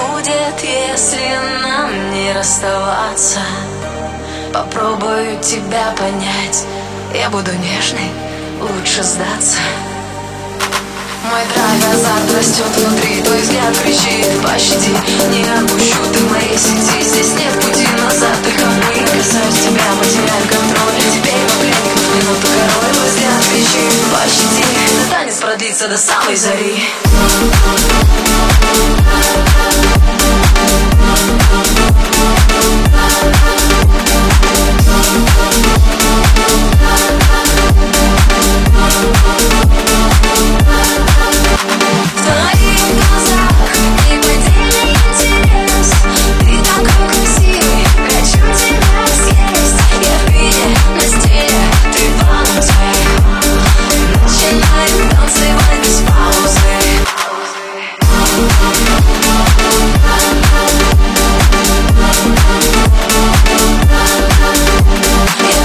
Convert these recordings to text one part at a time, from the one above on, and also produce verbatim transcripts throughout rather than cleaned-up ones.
будет, если нам не расставаться? Попробую тебя понять, я буду нежной, лучше сдаться. Мой драйв, азарт растет внутри, твой взгляд кричит: пощади, не отпущу, ты в моей сети. Здесь нет пути назад, только мы. Касаюсь тебя, потеряю контроль. Теперь во пленников минуту король. Твой взгляд кричит: пощади, этот танец продлится до самой зари.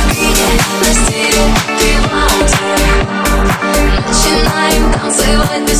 Начинаем танцевать без